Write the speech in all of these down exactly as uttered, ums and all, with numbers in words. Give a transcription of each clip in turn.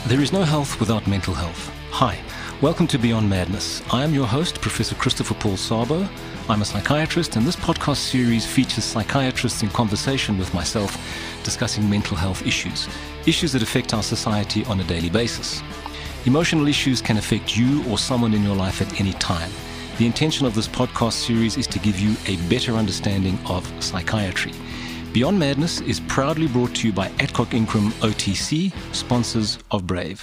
There is no health without mental health. Hi, welcome to Beyond Madness. I am your host, Professor Christopher Paul Sabo. I'm a psychiatrist, and this podcast series features psychiatrists in conversation with myself discussing mental health issues, issues that affect our society on a daily basis. Emotional issues can affect you or someone in your life at any time. The intention of this podcast series is to give you a better understanding of psychiatry. Beyond Madness is proudly brought to you by Adcock Ingram O T C, sponsors of Brave.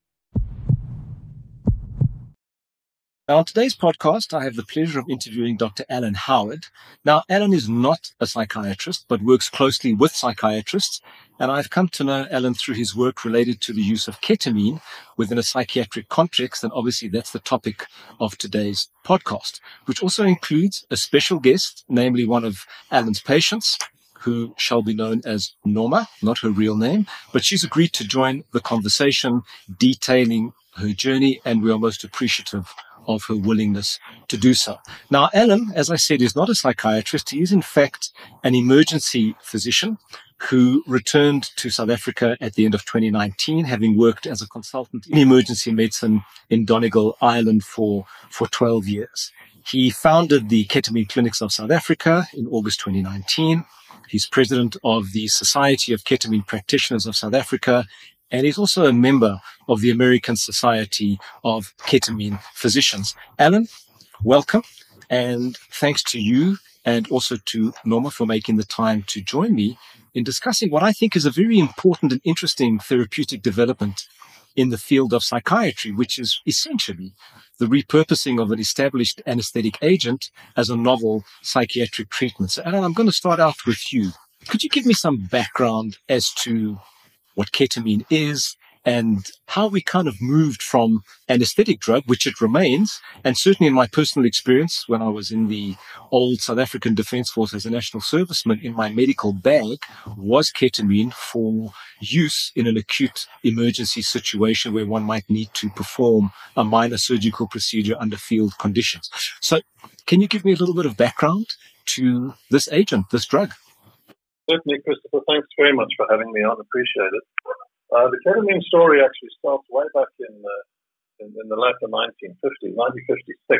Now, on today's podcast, I have the pleasure of interviewing Doctor Alan Howard. Now, Alan is not a psychiatrist, but works closely with psychiatrists, and I've come to know Alan through his work related to the use of ketamine within a psychiatric context, and obviously that's the topic of today's podcast, which also includes a special guest, namely one of Alan's patients, who shall be known as Norma, not her real name, but she's agreed to join the conversation detailing her journey, and we are most appreciative of her willingness to do so. Now, Alan, as I said, is not a psychiatrist. He is, in fact, an emergency physician who returned to South Africa at the end of twenty nineteen, having worked as a consultant in emergency medicine in Donegal, Ireland for, for twelve years. He founded the Ketamine Clinics of South Africa in August twenty nineteen. He's president of the Society of Ketamine Practitioners of South Africa, and he's also a member of the American Society of Ketamine Physicians. Alan, welcome, and thanks to you and also to Norma for making the time to join me in discussing what I think is a very important and interesting therapeutic development in the field of psychiatry, which is essentially the repurposing of an established anesthetic agent as a novel psychiatric treatment. So, Alan, I'm going to start out with you. Could you give me some background as to what ketamine is and how we kind of moved from anesthetic drug, which it remains, and certainly in my personal experience when I was in the old South African Defence Force as a national serviceman, in my medical bag was ketamine for use in an acute emergency situation where one might need to perform a minor surgical procedure under field conditions. So can you give me a little bit of background to this agent, this drug? Certainly, Christopher. Thanks very much for having me on. Appreciate it. Uh, the ketamine story actually starts way back in, uh, in, in the latter nineteen fifties, nineteen fifty-six,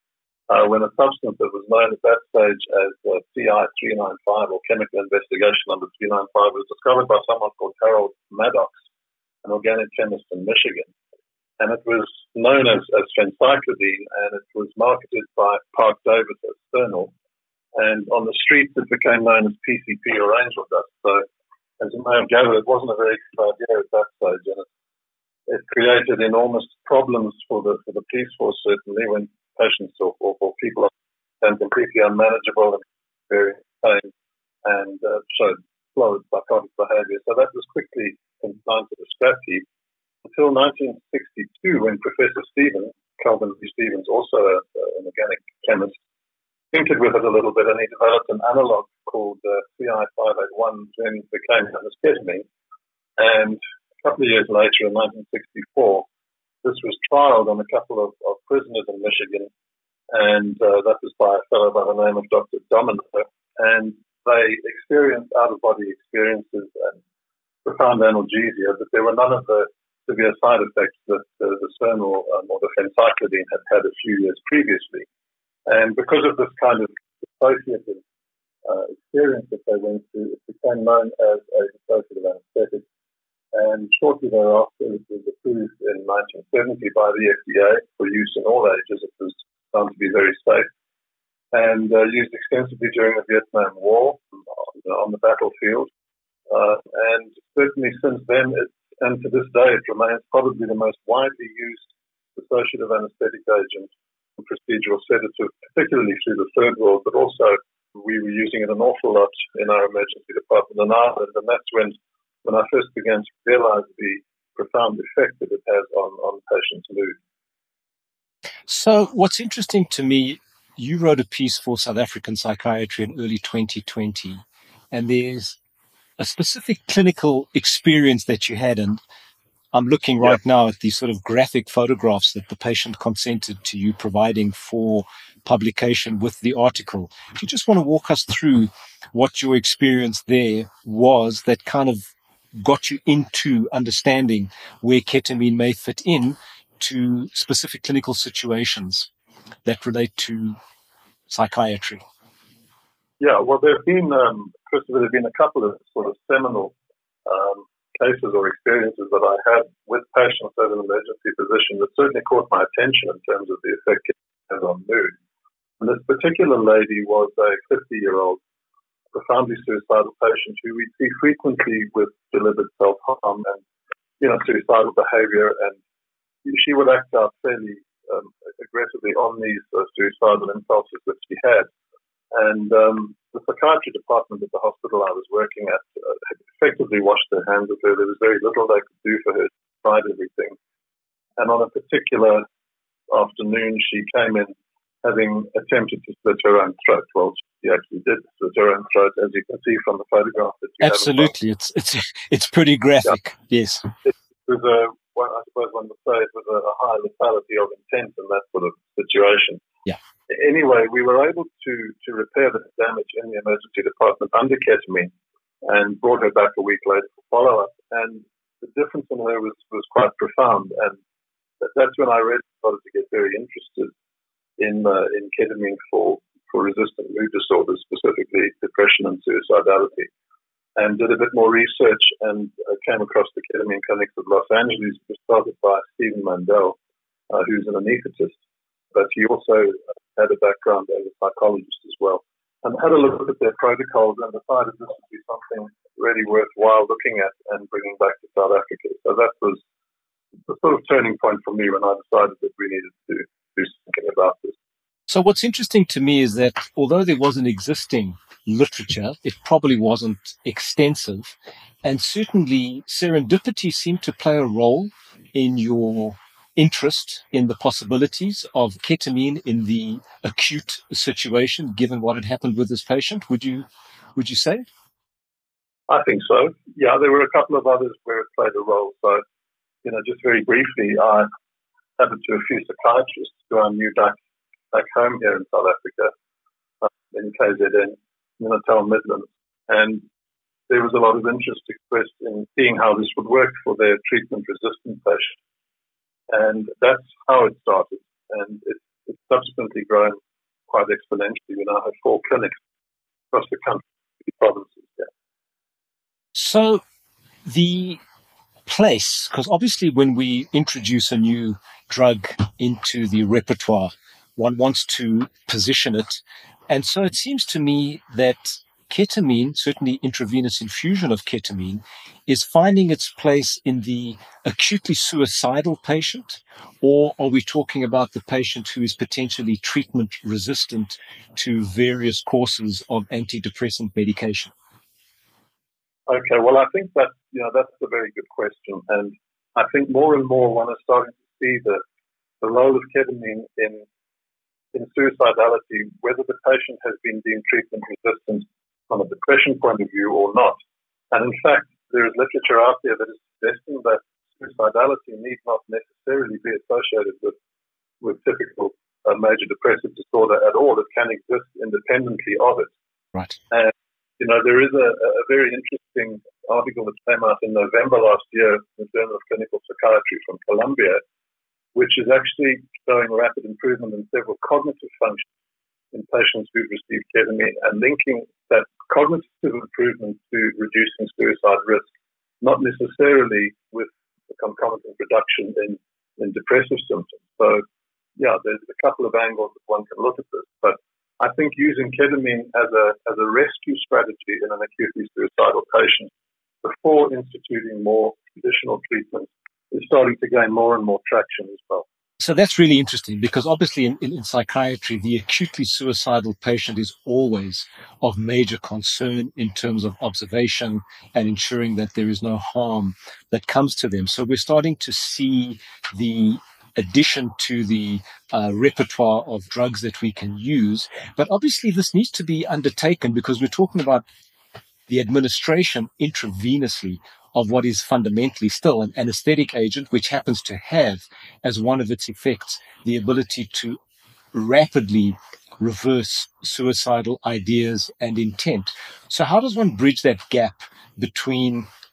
uh, when a substance that was known at that stage as uh, C I three ninety-five, or Chemical Investigation Number three ninety-five, was discovered by someone called Harold Maddox, an organic chemist in Michigan. And it was known as, as phencyclidine, and it was marketed by Park Davis as Sternal. And on the streets, it became known as P C P, or angel dust. So, as you may have gathered, it wasn't a very good idea at that stage, and it, it created enormous problems for the for the police force, certainly, when patients or, or, or people are completely unmanageable and very pain and uh, showed slow psychotic behavior. So that was quickly consigned to the scrap heap until nineteen sixty-two, when Professor Stevens, Calvin B. Stevens, also a, an organic chemist, tinkered with it a little bit, and he developed an analog called uh, C I five eighty-one, then became known as ketamine. And a couple of years later, in nineteen sixty-four, this was trialed on a couple of, of prisoners in Michigan, and uh, that was by a fellow by the name of Doctor Domino. And they experienced out-of-body experiences and profound analgesia, but there were none of the severe side effects that uh, the Sternal um, or the phencyclidine had had a few years previously. And because of this kind of dissociative uh, experience that they went through, it became known as a dissociative anesthetic. And shortly thereafter, it was approved in nineteen seventy by the F D A for use in all ages. It was found to be very safe and uh, used extensively during the Vietnam War on the battlefield. Uh, and certainly since then, it, and to this day, it remains probably the most widely used dissociative anesthetic agent, procedural sedative, particularly through the third world, but also we were using it an awful lot in our emergency department in Ireland, and that's when, when I first began to realize the profound effect that it has on, on patients' mood. So what's interesting to me, you wrote a piece for South African Psychiatry in early twenty twenty, and there's a specific clinical experience that you had, and I'm looking right yep. now at these sort of graphic photographs that the patient consented to you providing for publication with the article. Do you just want to walk us through what your experience there was that kind of got you into understanding where ketamine may fit in to specific clinical situations that relate to psychiatry? Yeah, well, there have been, um, Christopher, there have been a couple of sort of seminal um, cases or experiences that I had with patients at an emergency physician that certainly caught my attention in terms of the effect it has on mood. And this particular lady was a fifty-year-old profoundly suicidal patient who we see frequently with deliberate self-harm and, you know, suicidal behavior. And she would act out fairly um, aggressively on these uh, suicidal impulses that she had. And um, the psychiatry department at the hospital I was working at uh, had effectively washed their hands of her. There was very little they could do for her. She tried everything. And on a particular afternoon, she came in having attempted to slit her own throat. Well, she actually did slit her own throat, as you can see from the photograph that you Absolutely. have. Absolutely. It's, it's, it's pretty graphic. Yeah. Yes. It was a, well, I suppose one would say it was a, a high lethality of intent in that sort of situation. Yeah. Anyway, we were able to, to repair the damage in the emergency department under ketamine and brought her back a week later for follow-up. And the difference in her was, was quite profound. And that, that's when I really started to get very interested in uh, in ketamine for, for resistant mood disorders, specifically depression and suicidality. And did a bit more research and uh, came across the ketamine clinics of Los Angeles, which was started by Stephen Mandel, uh, who's an anesthetist. But he also had a background as a psychologist as well, and had a look at their protocols and decided this would be something really worthwhile looking at and bringing back to South Africa. So that was the sort of turning point for me when I decided that we needed to do something about this. So what's interesting to me is that although there was an existing literature, it probably wasn't extensive, and certainly serendipity seemed to play a role in your interest in the possibilities of ketamine in the acute situation, given what had happened with this patient. Would you, would you say? I think so. Yeah, there were a couple of others where it played a role. So, you know, just very briefly, I happened to a few psychiatrists who I knew back, back home here in South Africa, uh, in K Z N, in the Natal Midlands. And there was a lot of interest expressed in seeing how this would work for their treatment-resistant patients. And that's how it started. And it, it's subsequently grown quite exponentially. We now have four clinics across the country, provinces. Yeah. So the place, because obviously when we introduce a new drug into the repertoire, one wants to position it. And so it seems to me that ketamine, certainly intravenous infusion of ketamine, is finding its place in the acutely suicidal patient, or are we talking about the patient who is potentially treatment resistant to various courses of antidepressant medication? Okay, well, I think that, you know, that's a very good question. And I think more and more one is starting to see the, the role of ketamine in, in suicidality, whether the patient has been deemed treatment resistant from a depression point of view or not. And in fact, there is literature out there that is suggesting that suicidality need not necessarily be associated with, with typical uh, major depressive disorder at all. It can exist independently of it. Right. And, you know, there is a, a very interesting article that came out in November last year in the Journal of Clinical Psychiatry from Columbia, which is actually showing rapid improvement in several cognitive functions in patients who've received ketamine and linking that cognitive improvement to reducing suicide risk, not necessarily with the concomitant reduction in, in depressive symptoms. So, yeah, there's a couple of angles that one can look at this. But I think using ketamine as a, as a rescue strategy in an acutely suicidal patient before instituting more traditional treatment is starting to gain more and more traction as well. So that's really interesting because obviously in, in, in psychiatry, the acutely suicidal patient is always of major concern in terms of observation and ensuring that there is no harm that comes to them. So we're starting to see the addition to the uh, repertoire of drugs that we can use. But obviously this needs to be undertaken because we're talking about the administration intravenously of what is fundamentally still an anesthetic agent, which happens to have as one of its effects the ability to rapidly reverse suicidal ideas and intent. So how does one bridge that gap between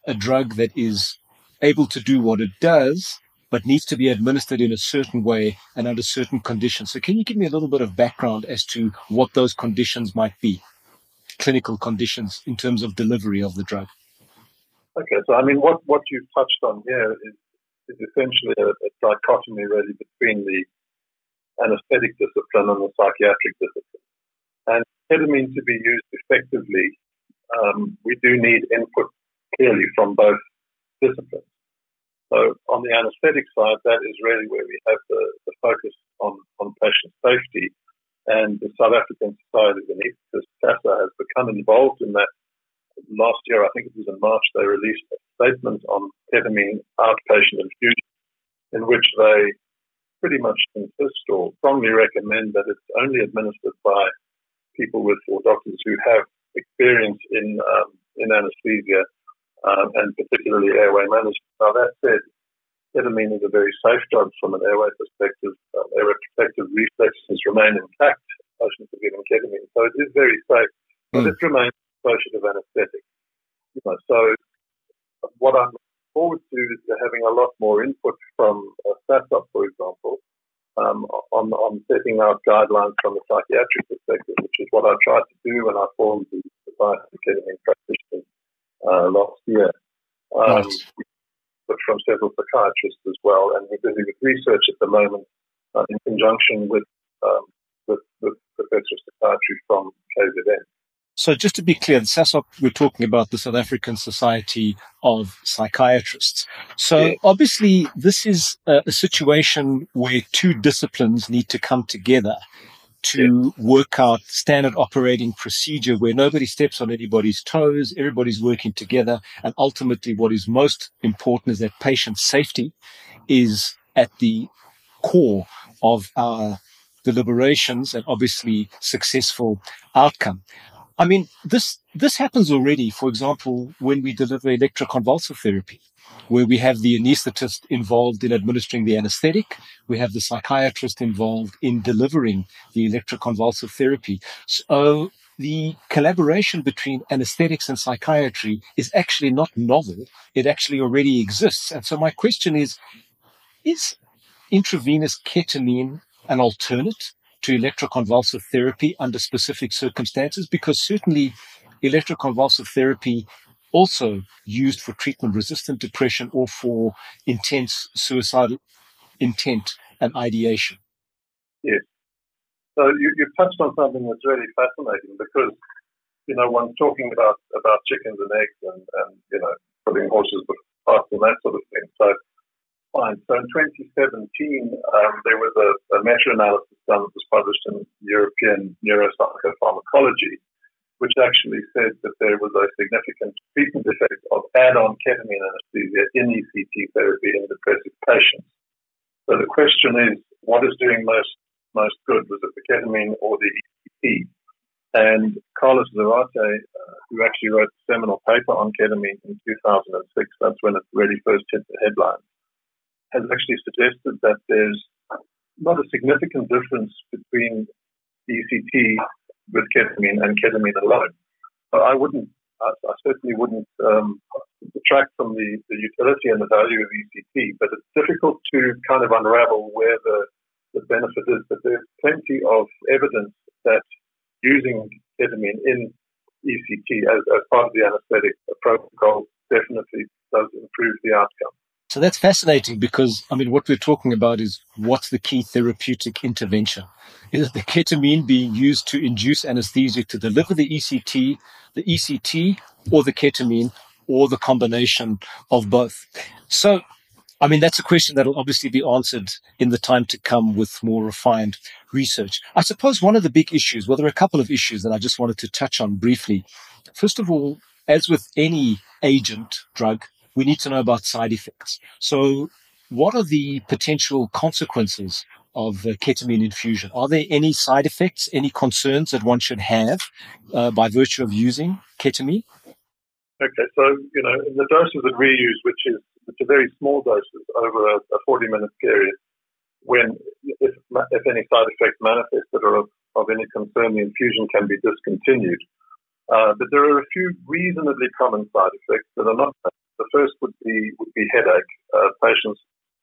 a drug that is able to do what it does, but needs to be administered in a certain way and under certain conditions. So can you give me a little bit of background as to what those conditions might be, clinical conditions in terms of delivery of the drug? Okay, so I mean, what, what you've touched on here is, is essentially a, a dichotomy really between the anesthetic discipline and the psychiatric discipline. And ketamine to be used effectively, um, we do need input clearly from both disciplines. So on the anesthetic side, that is really where we have the, the focus on, on patient safety. And the South African Society of Anaesthetists, SASA, has become involved in that. Last year, I think it was in March, they released a statement on ketamine outpatient infusion in which they pretty much insist or strongly recommend that it's only administered by people with or doctors who have experience in um, in anesthesia um, and particularly airway management. Now, that said, ketamine is a very safe drug from an airway perspective. Uh, airway protective reflexes remain intact. Patients are given ketamine, so it is very safe, but mm. it remains associative anesthetic. You know, so what I'm looking forward to is to having a lot more input from uh, SASA, for example, um, on, on setting out guidelines from a psychiatric perspective, which is what I tried to do when I formed the Society of Ketamine Practitioners uh, last year. Um, right. But from several psychiatrists as well, and we're busy with research at the moment uh, in conjunction with, um, with, with Professor of Psychiatry from K Z N. So just to be clear, the SASOP, we're talking about the South African Society of Psychiatrists. So yeah. Obviously this is a, a situation where two disciplines need to come together to yeah. work out standard operating procedure where nobody steps on anybody's toes, everybody's working together. And ultimately what is most important is that patient safety is at the core of our deliberations and obviously successful outcome. I mean, this, this happens already, for example, when we deliver electroconvulsive therapy, where we have the anesthetist involved in administering the anesthetic. We have the psychiatrist involved in delivering the electroconvulsive therapy. So the collaboration between anesthetics and psychiatry is actually not novel. It actually already exists. And so my question is, is intravenous ketamine an alternate to electroconvulsive therapy under specific circumstances? Because certainly electroconvulsive therapy also used for treatment-resistant depression or for intense suicidal intent and ideation. Yes. So you, you touched on something that's really fascinating because, you know, one's talking about, about chickens and eggs and, and, you know, putting horses before carts and that sort of thing. So fine. So in twenty seventeen, um, there was a, a meta-analysis done that was published in European Neuropsychopharmacology, which actually said that there was a significant treatment effect of add-on ketamine anesthesia in E C T therapy in depressive patients. So the question is, what is doing most most good? Was it the ketamine or the E C T? And Carlos Zarate, uh, who actually wrote a seminal paper on ketamine in two thousand six, that's when it really first hit the headlines, has actually suggested that there's not a significant difference between E C T with ketamine and ketamine alone. But I wouldn't, I, I certainly wouldn't um, detract from the, the utility and the value of E C T, but it's difficult to kind of unravel where the, the benefit is. But there's plenty of evidence that using ketamine in E C T as, as part of the anesthetic protocol definitely does improve the outcome. So that's fascinating because, I mean, what we're talking about is what's the key therapeutic intervention? Is it the ketamine being used to induce anesthesia to deliver the E C T, the E C T, or the ketamine, or the combination of both? So, I mean, that's a question that will obviously be answered in the time to come with more refined research. I suppose one of the big issues, well, there are a couple of issues that I just wanted to touch on briefly. First of all, as with any agent, drug, we need to know about side effects. So what are the potential consequences of uh, ketamine infusion? Are there any side effects, any concerns that one should have uh, by virtue of using ketamine? Okay, so, you know, in the doses that we use, which is which are very small doses over a, a forty-minute period, when, if, if any side effects manifest that are of, of any concern, the infusion can be discontinued. Uh, but there are a few reasonably common side effects that are not The first would be would be headache. Uh, patients,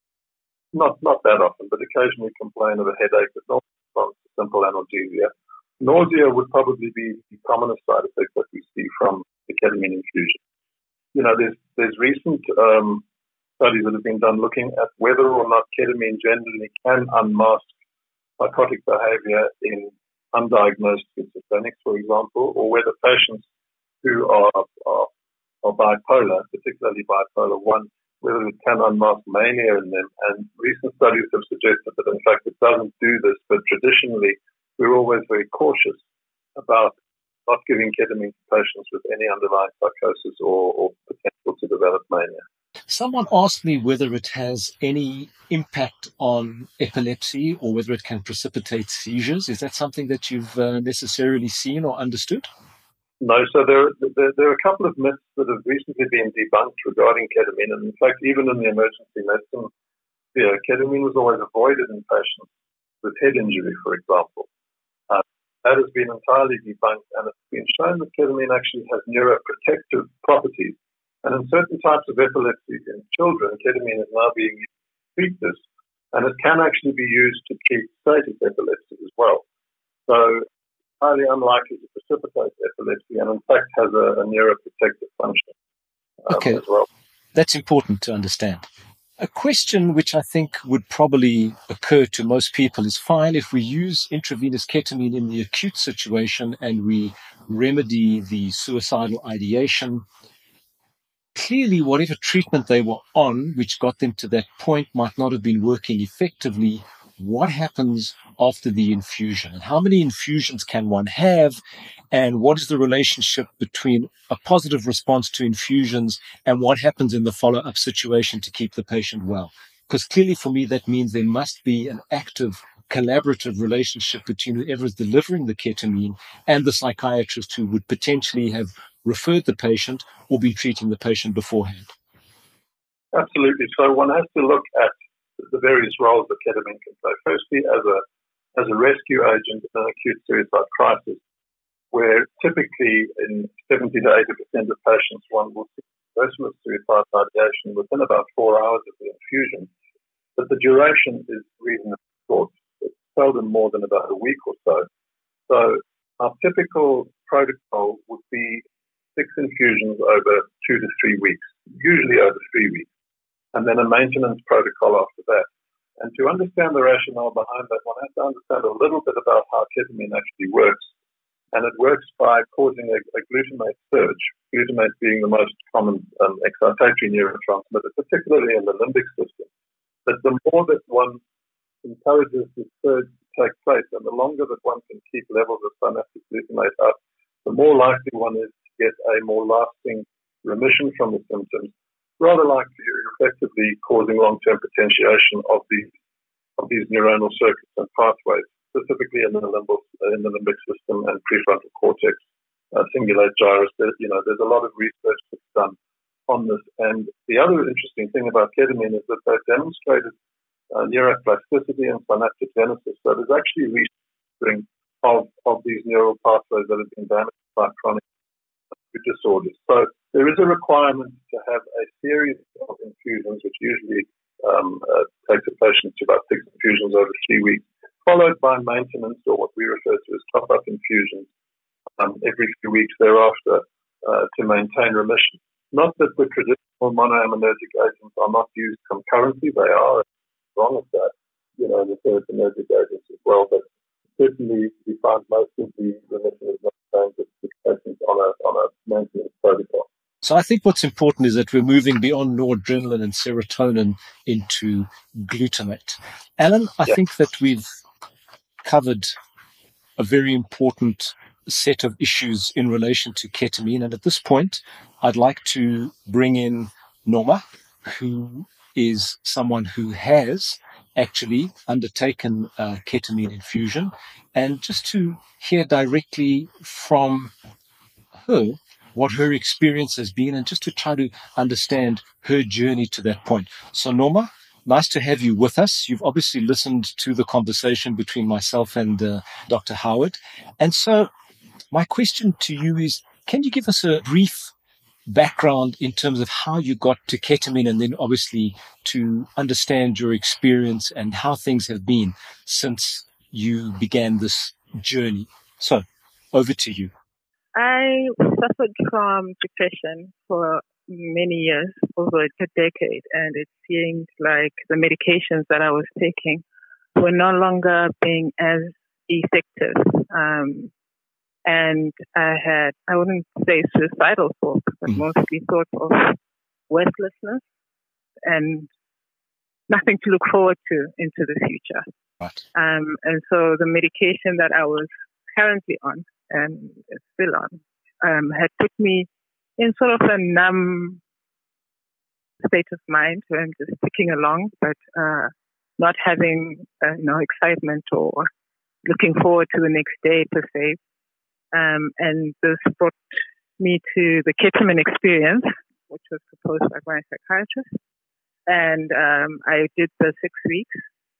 not not that often, but occasionally complain of a headache that not from simple analgesia. Nausea would probably be the commonest side effect that we see from the ketamine infusion. You know, there's there's recent um, studies that have been done looking at whether or not ketamine generally can unmask psychotic behavior in undiagnosed schizophrenics, for example, or whether patients who are, are, are bipolar, particularly bipolar one, whether it can unmask mania in them. And recent studies have suggested that, in fact, it doesn't do this, but traditionally we're always very cautious about not giving ketamine to patients with any underlying psychosis or, or potential to develop mania. Someone asked me whether it has any impact on epilepsy or whether it can precipitate seizures. Is that something that you've uh, necessarily seen or understood? No, so there, there, there are a couple of myths that have recently been debunked regarding ketamine. And in fact, even in the emergency medicine sphere, ketamine was always avoided in patients with head injury, for example. Uh, that has been entirely debunked, and it's been shown that ketamine actually has neuroprotective properties. And in certain types of epilepsy in children, ketamine is now being used to treat this, and it can actually be used to treat static epilepsy as well. So highly unlikely to precipitate epilepsy, and in fact has a, a neuroprotective function um, okay. as well. That's important to understand. A question which I think would probably occur to most people is, fine, if we use intravenous ketamine in the acute situation and we remedy the suicidal ideation, clearly whatever treatment they were on, which got them to that point, might not have been working effectively. What happens after the infusion? And how many infusions can one have? And what is the relationship between a positive response to infusions and what happens in the follow-up situation to keep the patient well? Because clearly for me, that means there must be an active collaborative relationship between whoever is delivering the ketamine and the psychiatrist who would potentially have referred the patient or be treating the patient beforehand. Absolutely. So one has to look at the various roles that ketamine can play. Firstly, as a as a rescue agent in an acute suicide crisis, where typically in seventy to eighty percent of patients, one will see reversal of suicide ideation within about four hours of the infusion. But the duration is reasonably short. It's seldom more than about a week or so. So our typical protocol would be six infusions over two to three weeks, usually over three weeks, and then a maintenance protocol after that. And to understand the rationale behind that, one has to understand a little bit about how ketamine actually works. And it works by causing a, a glutamate surge, glutamate being the most common um, excitatory neurotransmitter, particularly in the limbic system. But the more that one encourages this surge to take place and the longer that one can keep levels of synaptic glutamate up, the more likely one is to get a more lasting remission from the symptoms, rather likely effectively causing long-term potentiation of these of these neuronal circuits and pathways, specifically in the limbal, in the limbic system and prefrontal cortex, uh, cingulate gyrus. There, you know, there's a lot of research that's done on this. And the other interesting thing about ketamine is that they've demonstrated uh, neuroplasticity and synaptogenesis. So there's actually restructuring of, of these neural pathways that have been damaged by chronic disorders. So there is a requirement to have a series of infusions, which usually um, uh, takes a patient to about six infusions over three weeks, followed by maintenance, or what we refer to as top-up infusions, um, every few weeks thereafter uh, to maintain remission. Not that the traditional monoaminergic agents are not used concurrently, they are, wrong with that, you know, the serotonergic agents as well, but certainly we find most of the remission is not maintained with patients on a, on a maintenance protocol. So I think what's important is that we're moving beyond noradrenaline and serotonin into glutamate. Alan, I yeah. think that we've covered a very important set of issues in relation to ketamine. And at this point, I'd like to bring in Norma, who is someone who has actually undertaken uh, ketamine infusion, and just to hear directly from her what her experience has been and just to try to understand her journey to that point. So Norma, nice to have you with us. You've obviously listened to the conversation between myself and uh, Doctor Howard. And so my question to you is, can you give us a brief background in terms of how you got to ketamine, and then obviously to understand your experience and how things have been since you began this journey. So, over to you. I suffered from depression for many years, over a decade, and it seemed like the medications that I was taking were no longer being as effective. Um, and I had, I wouldn't say suicidal thoughts, but mm. mostly thoughts of worthlessness and nothing to look forward to into the future. Right. Um, and so the medication that I was currently on and still on um, had put me in sort of a numb state of mind where I'm just ticking along, but uh, not having uh, you know excitement or looking forward to the next day per se. Um, and this brought me to the ketamine experience, which was proposed by my psychiatrist. And um, I did the six weeks.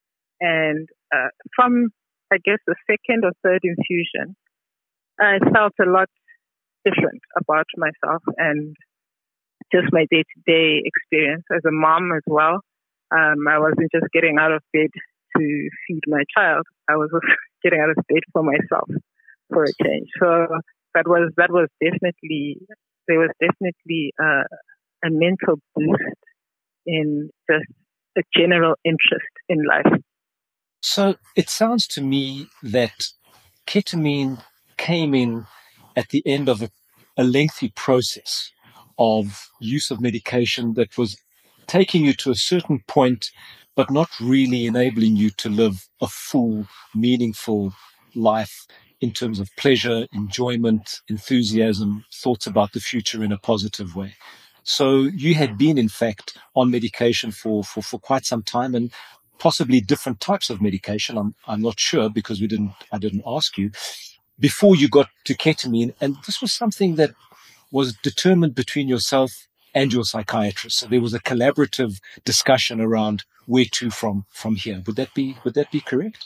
And uh, from, I guess, the second or third infusion, I felt a lot different about myself and just my day-to-day experience as a mom as well. Um, I wasn't just getting out of bed to feed my child. I was getting out of bed for myself for a change. So that was that was definitely there was definitely uh, a mental boost in just a general interest in life. So it sounds to me that ketamine came in at the end of a, a lengthy process of use of medication that was taking you to a certain point, but not really enabling you to live a full, meaningful life in terms of pleasure, enjoyment, enthusiasm, thoughts about the future in a positive way. So you had been, in fact, on medication for, for, for quite some time, and possibly different types of medication. I'm, I'm not sure because we didn't, I didn't ask you before you got to ketamine. And this was something that was determined between yourself and your psychiatrist. So there was a collaborative discussion around where to from, from here. Would that be, would that be correct?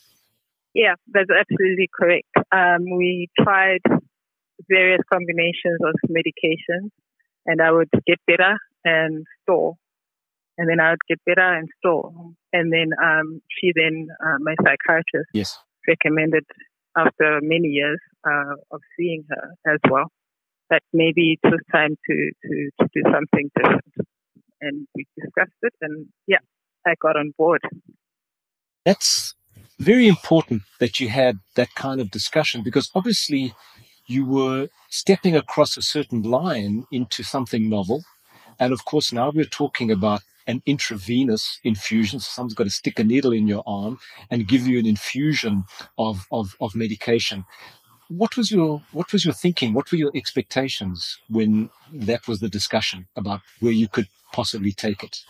Yeah, that's absolutely correct. Um, we tried various combinations of medications, and I would get better and store. And then I would get better and store. And then um, she then, uh, my psychiatrist, yes. recommended after many years uh, of seeing her as well, that maybe it was time to, to, to do something different. And we discussed it, and yeah, I got on board. That's very important that you had that kind of discussion, because obviously you were stepping across a certain line into something novel. And of course, now we're talking about an intravenous infusion. So someone's got to stick a needle in your arm and give you an infusion of, of, of medication. What was your, what was your thinking? What were your expectations when that was the discussion about where you could possibly take it?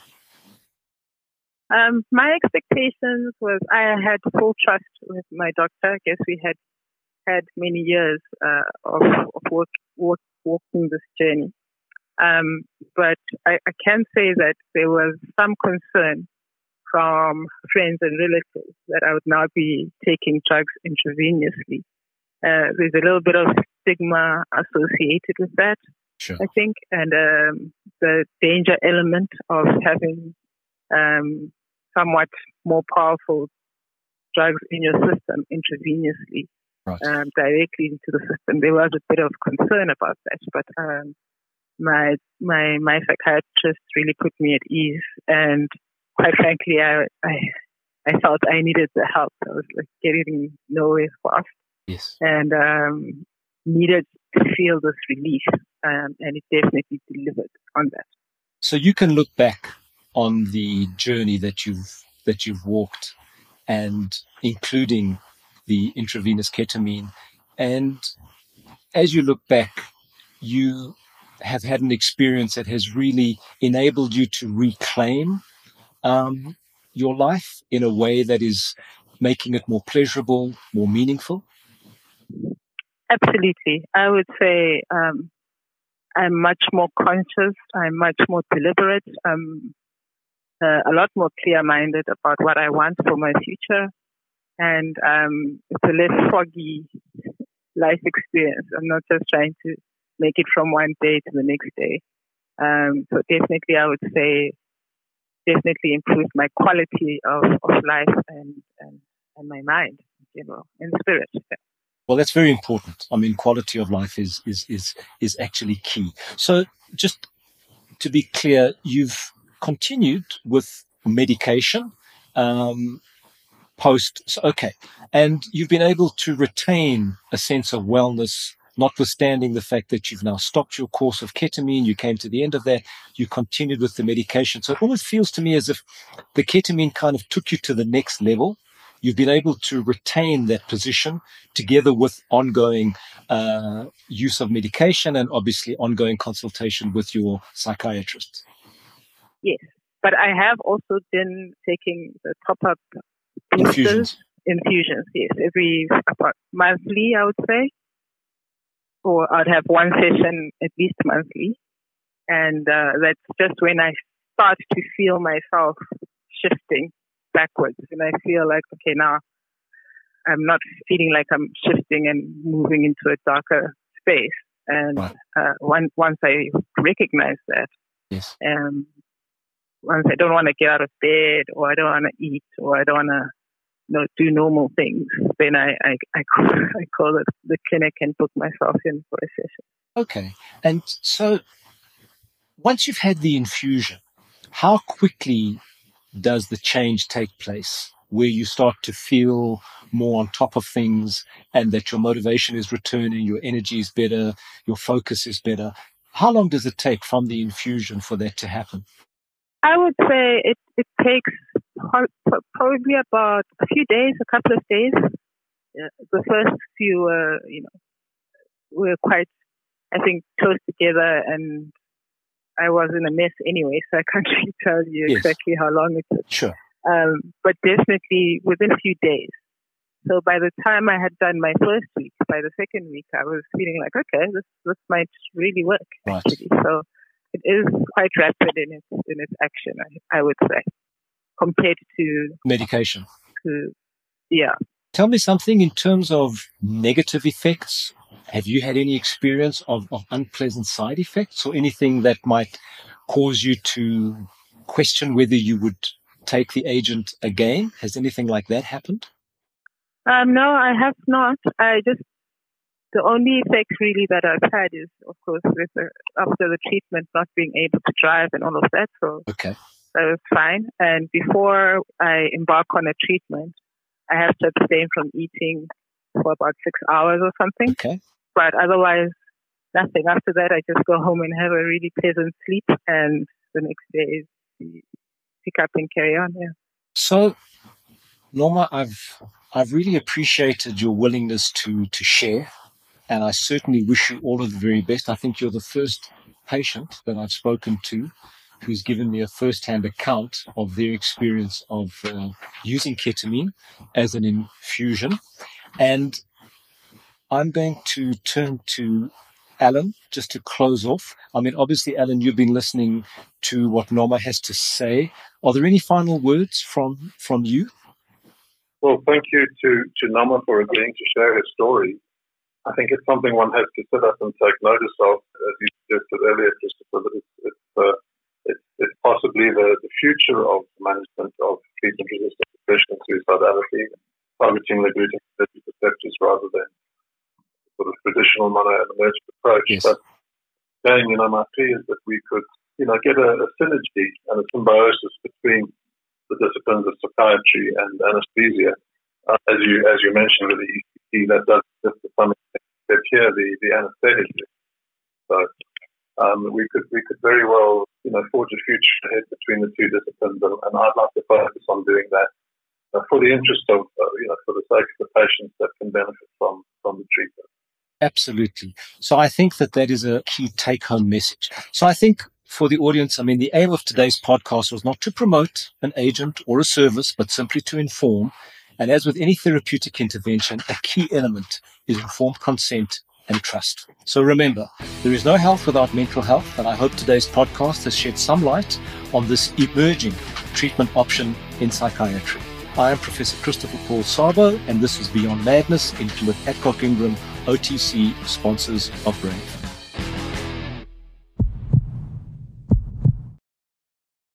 Um, my expectations was I had full trust with my doctor. I guess we had had many years uh, of, of work, work, walking this journey. Um, but I, I can say that there was some concern from friends and relatives that I would now be taking drugs intravenously. Uh, there's a little bit of stigma associated with that, sure. I think, and um, the danger element of having um, somewhat more powerful drugs in your system intravenously, right. um, directly into the system. There was a bit of concern about that, but um, my my my psychiatrist really put me at ease, and quite frankly, I I, I felt I needed the help. I was like getting nowhere fast, yes, and um, needed to feel this relief, um, and it definitely delivered on that. So you can look back on the journey that you've that you've walked, and including the intravenous ketamine, and as you look back, you have had an experience that has really enabled you to reclaim um, your life in a way that is making it more pleasurable, more meaningful? Absolutely. I would say um, I'm much more conscious. I'm much more deliberate. I'm uh, a lot more clear-minded about what I want for my future. And um, it's a less foggy life experience. I'm not just trying to make it from one day to the next day. Um, so definitely, I would say, definitely improved my quality of, of life and, and, and my mind, you know, and spirit. Well, that's very important. I mean, quality of life is, is, is, is actually key. So just to be clear, you've continued with medication, um, post. So, okay. And you've been able to retain a sense of wellness, notwithstanding the fact that you've now stopped your course of ketamine. You came to the end of that. You continued with the medication. So it almost feels to me as if the ketamine kind of took you to the next level. You've been able to retain that position together with ongoing uh, use of medication and obviously ongoing consultation with your psychiatrist. Yes, but I have also been taking the top-up infusions. Infusions, yes, every about monthly, I would say. Or I'd have one session at least monthly. And uh, that's just when I start to feel myself shifting backwards. And I feel like, okay, now I'm not feeling like I'm shifting and moving into a darker space. And right. uh, once, once I recognize that, yes. um, once I don't want to get out of bed or I don't want to eat or I don't want to you know, do normal things, then I, I, I, call, I call it the clinic and book myself in for a session. Okay. And so once you've had the infusion, how quickly does the change take place where you start to feel more on top of things and that your motivation is returning, your energy is better, your focus is better? How long does it take from the infusion for that to happen? I would say it, it takes probably about a few days, a couple of days. Uh, the first few, uh, you know, were quite, I think, close together, and I was in a mess anyway, so I can't really tell you yes. exactly how long it took. Sure. Um, but definitely within a few days. So by the time I had done my first week, by the second week, I was feeling like, okay, this this might really work, right. actually. So it is quite rapid in its in its action, I, I would say, compared to medication. To, yeah. Tell me something in terms of negative effects. Have you had any experience of, of unpleasant side effects or anything that might cause you to question whether you would take the agent again? Has anything like that happened? Um, no, I have not. I just The only effect really that I've had is, of course, with the, after the treatment, not being able to drive and all of that. So okay. that was fine. And before I embark on a treatment, I have to abstain from eating for about six hours or something. Okay. But otherwise, nothing. After that, I just go home and have a really pleasant sleep. And the next day, pick up and carry on. Yeah. So, Norma, I've I've really appreciated your willingness to to share. And I certainly wish you all of the very best. I think you're the first patient that I've spoken to who's given me a first-hand account of their experience of uh, using ketamine as an infusion. And I'm going to turn to Alan just to close off. I mean, obviously, Alan, you've been listening to what Norma has to say. Are there any final words from, from you? Well, thank you to, to Norma for agreeing to share her story. I think it's something one has to sit up and take notice of, as you suggested earlier, Christopher, that it's, it's, uh, it's, it's possibly the, the future of management of treatment-resistant depression and suicidality, targeting the glutamatergic receptors rather than sort of traditional monoaminergic approach. Yes. But again, you know, my plea is that we could, you know, get a, a synergy and a symbiosis between the disciplines of psychiatry and anesthesia. Uh, as you as you mentioned with the E C T, that does just to some extent here the, the anesthetic. So um, we could we could very well you know forge a future ahead between the two disciplines, and, and I'd like to focus on doing that uh, for the interest of uh, you know for the sake of the patients that can benefit from from the treatment. Absolutely. So I think that that is a key take-home message. So I think for the audience, I mean, the aim of today's podcast was not to promote an agent or a service, but simply to inform. And as with any therapeutic intervention, a key element is informed consent and trust. So remember, there is no health without mental health, and I hope today's podcast has shed some light on this emerging treatment option in psychiatry. I am Professor Christopher Paul Sabo, and this is Beyond Madness, into with Adcock Ingram, O T C, sponsors of Brave.